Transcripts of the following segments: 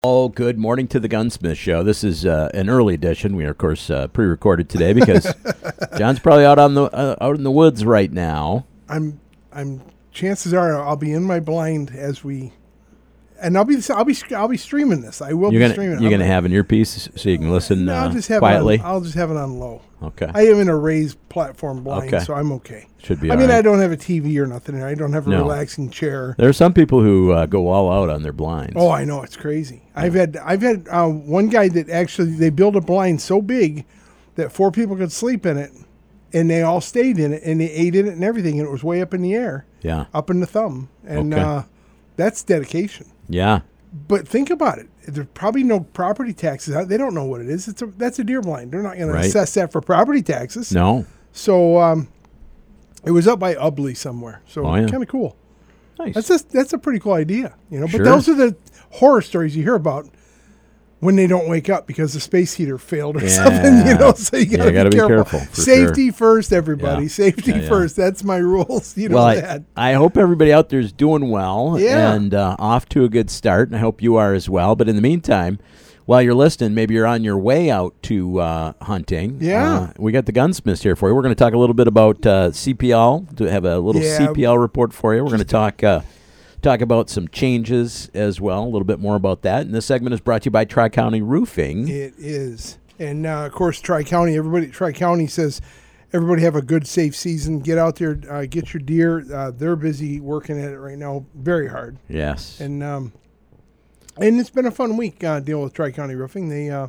Oh, good morning to the Gunsmith Show. This is an early edition. We are, of course, pre-recorded today because John's probably out out in the woods right now. I'm. Chances are I'll be in my blind as we, and I'll be streaming this. I will be streaming. You're gonna have an earpiece so you can listen I'll just have quietly. I'll just have it on low. Okay. I am in a raised platform blind, so I'm okay. Should be. I all mean, right. I don't have a TV or nothing. I don't have a relaxing chair. There are some people who go all out on their blinds. Oh, I know, it's crazy. I've had one guy that actually they built a blind so big that 4 people could sleep in it, and they all stayed in it, and they ate in it and everything, and it was way up in the air. Yeah. Up in the thumb, and that's dedication. Yeah. But think about it. There's probably no property taxes. They don't know what it is. That's a deer blind. They're not going to assess that for property taxes. No. So it was up by Ubley somewhere. So kind of cool. Nice. That's a pretty cool idea, But Sure. those are the horror stories you hear about when they don't wake up because the space heater failed or something, So you got to be careful. Safety first, everybody. Yeah. Safety first. That's my rules. That. I hope everybody out there is doing well and off to a good start, and I hope you are as well. But in the meantime, while you're listening, maybe you're on your way out to hunting. Yeah. We got the Gunsmiths here for you. We're going to talk a little bit about CPL, to have a little CPL report for you. We're going to talk about some changes as well, a little bit more about that. And this segment is brought to you by Tri-County Roofing. It is. And, of course, Tri-County says everybody have a good, safe season. Get out there, get your deer. They're busy working at it right now very hard. Yes. And it's been a fun week dealing with Tri-County Roofing. They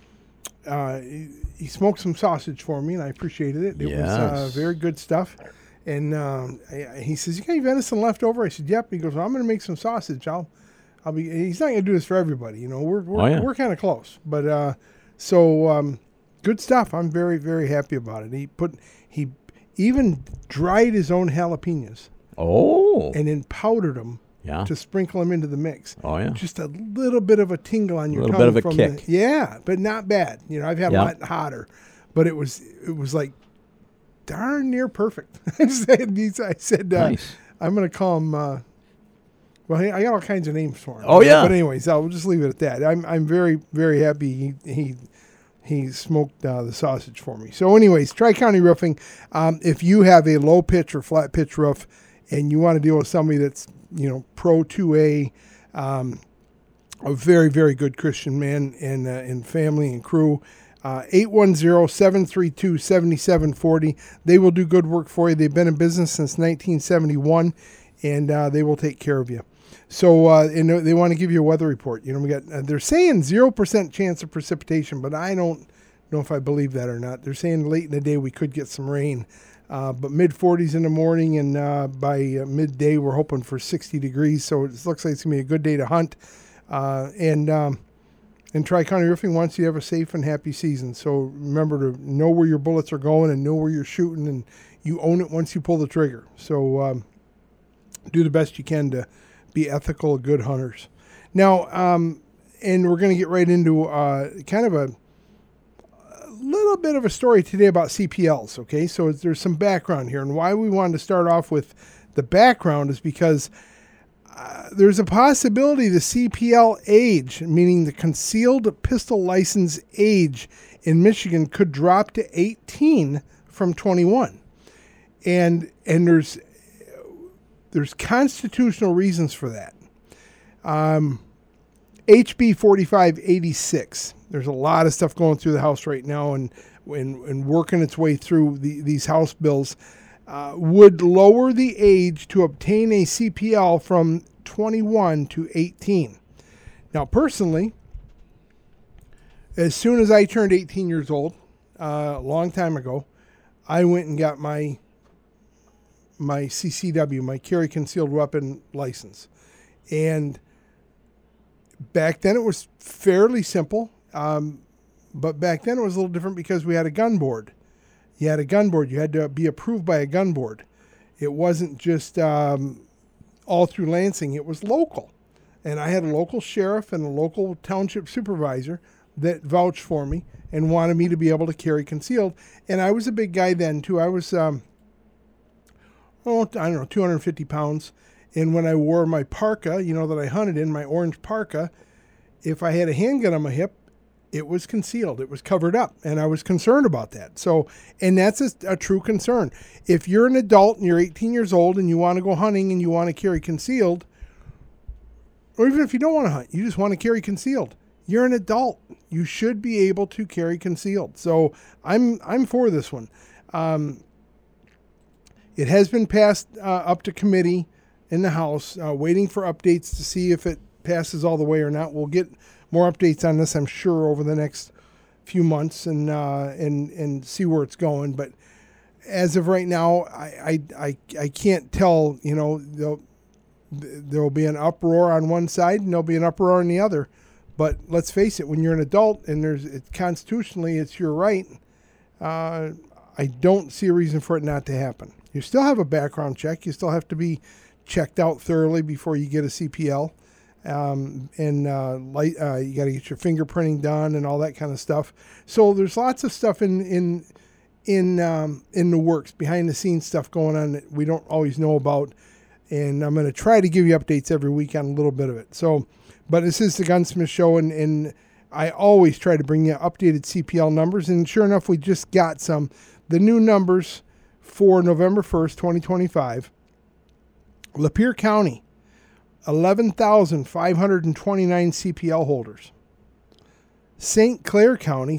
he smoked some sausage for me, and I appreciated it. It was very good stuff. And he says, "You got any venison left over?" I said, "Yep." He goes, "Well, I'm going to make some sausage. I'll be." He's not going to do this for everybody, We're kind of close, but good stuff. I'm very, very happy about it. He even dried his own jalapenos. Oh. And then powdered them. Yeah. To sprinkle them into the mix. Oh, yeah. Just a little bit of a tingle on your tongue. A little bit of a kick. But not bad. I've had a lot hotter, but it was like darn near perfect. I said, nice. I'm going to call him. Well, I got all kinds of names for him. Oh yeah. But anyways, I'll just leave it at that. I'm very, very happy he smoked the sausage for me. So anyways, Tri-County Roofing. If you have a low pitch or flat pitch roof, and you want to deal with somebody that's Pro 2A, a very, very good Christian man and family and crew. 810-732-7740. They will do good work for you. They've been in business since 1971, and they will take care of you. So and they want to give you a weather report. We got they're saying 0% chance of precipitation, but I don't know if I believe that or not. They're saying late in the day we could get some rain. But mid-40s in the morning, and by midday we're hoping for 60 degrees. So it looks like it's going to be a good day to hunt. And Tri-County Roofing wants you to have a safe and happy season. So remember to know where your bullets are going and know where you're shooting, and you own it once you pull the trigger. So do the best you can to be ethical, good hunters. Now, and we're going to get right into kind of a little bit of a story today about CPLs, okay? So there's some background here, and why we wanted to start off with the background is because there's a possibility the CPL age, meaning the concealed pistol license age in Michigan, could drop to 18 from 21. And there's constitutional reasons for that. HB 4586. There's a lot of stuff going through the House right now and working its way through these House bills. Would lower the age to obtain a CPL from 21 to 18. Now, personally, as soon as I turned 18 years old, a long time ago, I went and got my CCW, my carry concealed weapon license. And back then it was fairly simple, but back then it was a little different because we had a gun board. You had a gun board. You had to be approved by a gun board. It wasn't just all through Lansing. It was local. And I had a local sheriff and a local township supervisor that vouched for me and wanted me to be able to carry concealed. And I was a big guy then, too. I was, 250 pounds. And when I wore my parka, that I hunted in, my orange parka, if I had a handgun on my hip, it was concealed. It was covered up, and I was concerned about that. So, and that's a true concern. If you're an adult and you're 18 years old and you want to go hunting and you want to carry concealed, or even if you don't want to hunt, you just want to carry concealed, you're an adult. You should be able to carry concealed. So I'm for this one. It has been passed up to committee in the House, waiting for updates to see if it passes all the way or not. We'll get more updates on this, I'm sure, over the next few months and see where it's going. But as of right now, I can't tell. You know, there'll be an uproar on one side and there'll be an uproar on the other. But let's face it, when you're an adult and constitutionally it's your right, I don't see a reason for it not to happen. You still have a background check. You still have to be checked out thoroughly before you get a CPL. You got to get your fingerprinting done and all that kind of stuff. So there's lots of stuff in the works, behind the scenes stuff going on that we don't always know about. And I'm going to try to give you updates every week on a little bit of it. So, but this is the Gunsmith Show, and I always try to bring you updated CPL numbers. And sure enough, we just got the new numbers for November 1st, 2025. Lapeer County, 11,529 CPL holders. St. Clair County,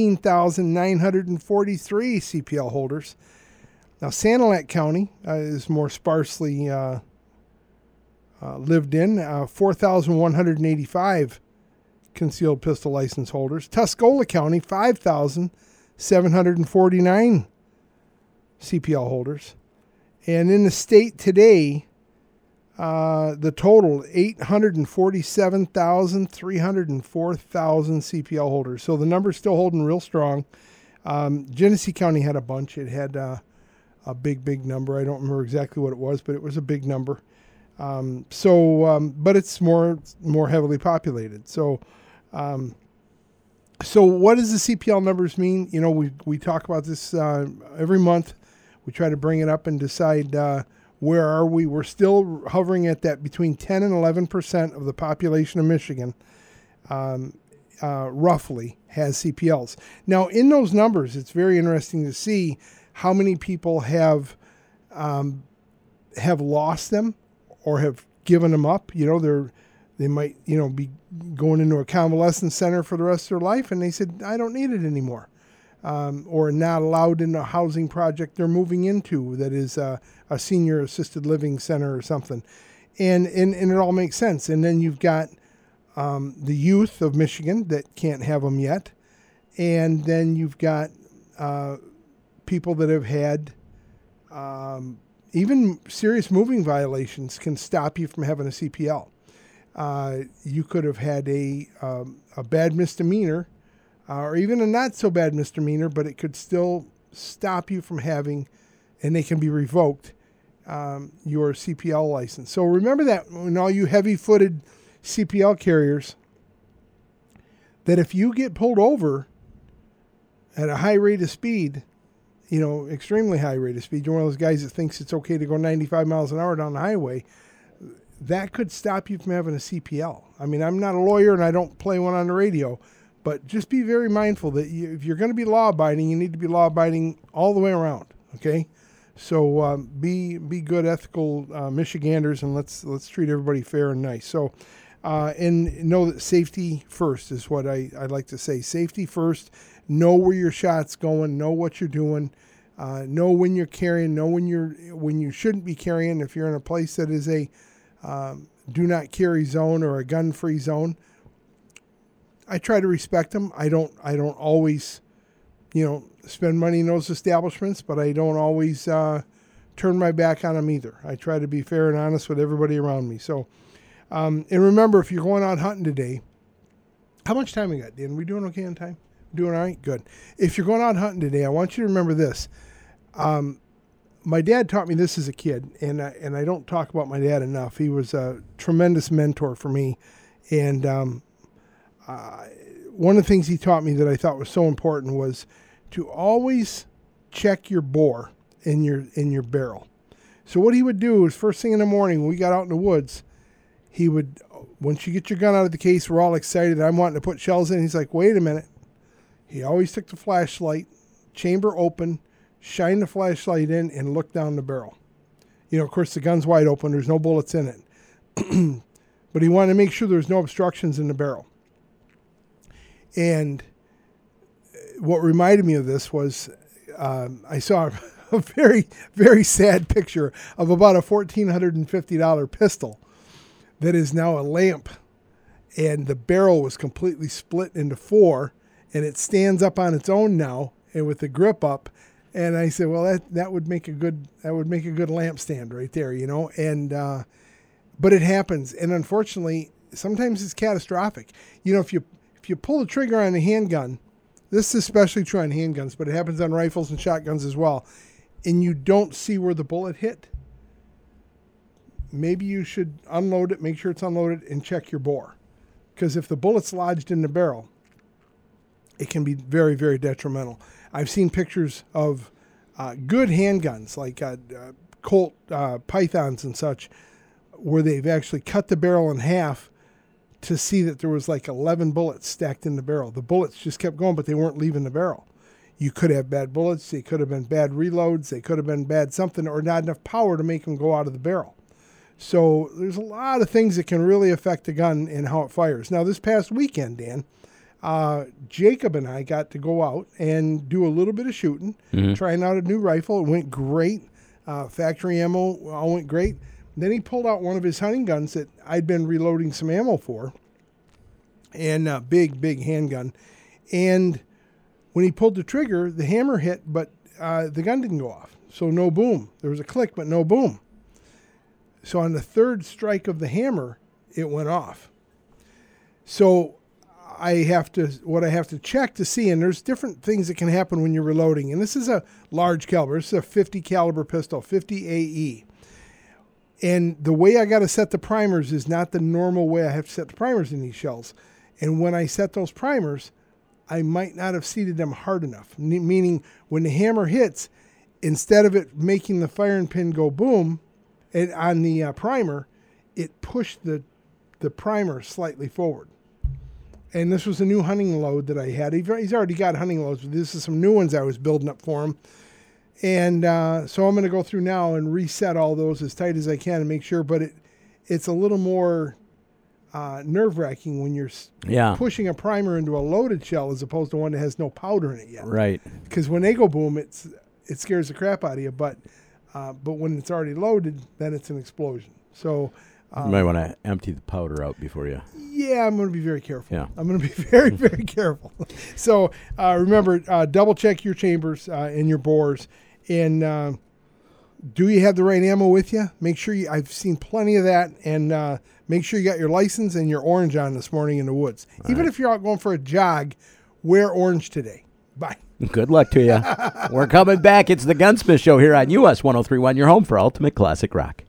16,943 CPL holders. Now, Sanilac County is more sparsely lived in, 4,185 concealed pistol license holders. Tuscola County, 5,749 CPL holders. And in the state today, the total, 847,304,000 CPL holders. So the number's still holding real strong. Genesee County had a bunch. It had a big number. I don't remember exactly what it was, but it was a big number. But it's more heavily populated. So what does the CPL numbers mean? You know, we talk about this every month. We try to bring it up and decide where are we. We're still hovering at that between 10 and 11% of the population of Michigan, roughly, has CPLs. Now, in those numbers, it's very interesting to see how many people have lost them or have given them up. You know, they might, be going into a convalescence center for the rest of their life, and they said, I don't need it anymore. Or not allowed in a housing project they're moving into that is a senior assisted living center or something. And it all makes sense. And then you've got the youth of Michigan that can't have them yet. And then you've got people that have had even serious moving violations can stop you from having a CPL. You could have had a bad misdemeanor or even a not so bad misdemeanor, but it could still stop you from having, and they can be revoked, your CPL license. So remember that when all you heavy-footed CPL carriers, that if you get pulled over at a high rate of speed, extremely high rate of speed, you're one of those guys that thinks it's okay to go 95 miles an hour down the highway, that could stop you from having a CPL. I mean, I'm not a lawyer and I don't play one on the radio, but just be very mindful that if you're going to be law-abiding, you need to be law-abiding all the way around, okay? So be good, ethical Michiganders, and let's treat everybody fair and nice. So, and know that safety first is what I like to say. Safety first. Know where your shot's going. Know what you're doing. Know when you're carrying. Know when you shouldn't be carrying. If you're in a place that is a do not carry zone or a gun-free zone, I try to respect them. I don't always, spend money in those establishments, but I don't always turn my back on them either. I try to be fair and honest with everybody around me. So, and remember, if you're going out hunting today, how much time we got, Dan? We doing okay on time? Doing all right? Good. If you're going out hunting today, I want you to remember this. My dad taught me this as a kid, and I don't talk about my dad enough. He was a tremendous mentor for me, and one of the things he taught me that I thought was so important was to always check your bore in your barrel. So what he would do is first thing in the morning when we got out in the woods, he would, once you get your gun out of the case, we're all excited. I'm wanting to put shells in. He's like, wait a minute. He always took the flashlight, chamber open, shine the flashlight in, and look down the barrel. Of course, the gun's wide open. There's no bullets in it. But he wanted to make sure there's no obstructions in the barrel. And what reminded me of this was I saw a very, very sad picture of about a $1,450 pistol that is now a lamp. And the barrel was completely split into 4, and it stands up on its own now, and with the grip up. And I said, well, that would make a good lamp stand right there, And but it happens, and unfortunately, sometimes it's catastrophic. If you pull the trigger on a handgun, this is especially true on handguns, but it happens on rifles and shotguns as well, and you don't see where the bullet hit, maybe you should unload it, make sure it's unloaded, and check your bore. Because if the bullet's lodged in the barrel, it can be very, very detrimental. I've seen pictures of good handguns, like Colt Pythons and such, where they've actually cut the barrel in half to see that there was like 11 bullets stacked in the barrel. The bullets just kept going, but they weren't leaving the barrel. You could have bad bullets. They could have been bad reloads. They could have been bad something, or not enough power to make them go out of the barrel. So there's a lot of things that can really affect the gun and how it fires. Now, this past weekend, Dan, Jacob and I got to go out and do a little bit of shooting, trying out a new rifle. It went great. Factory ammo all went great. Then he pulled out one of his hunting guns that I'd been reloading some ammo for, and a big handgun. And when he pulled the trigger, the hammer hit, but the gun didn't go off. So no boom. There was a click, but no boom. So on the third strike of the hammer, it went off. So I have to check to see, and there's different things that can happen when you're reloading. And this is a large caliber. This is a 50 caliber pistol, 50 AE. And the way I got to set the primers is not the normal way I have to set the primers in these shells. And when I set those primers, I might not have seated them hard enough. Meaning when the hammer hits, instead of it making the firing pin go boom on the primer, it pushed the primer slightly forward. And this was a new hunting load that I had. He's already got hunting loads, but this is some new ones I was building up for him. And so I'm going to go through now and reset all those as tight as I can and make sure. But it's a little more nerve-wracking when you're pushing a primer into a loaded shell as opposed to one that has no powder in it yet. Right. Because when they go boom, it scares the crap out of you. But when it's already loaded, then it's an explosion. So you might want to empty the powder out before you. Yeah, I'm going to be very careful. Yeah. I'm going to be very, very careful. So remember, double check your chambers and your bores. And do you have the right ammo with you? Make sure I've seen plenty of that. And make sure you got your license and your orange on this morning in the woods. All Even if you're out going for a jog, wear orange today. Bye. Good luck to you. We're coming back. It's the Gunsmith Show here on US 103.1, your home for Ultimate Classic Rock.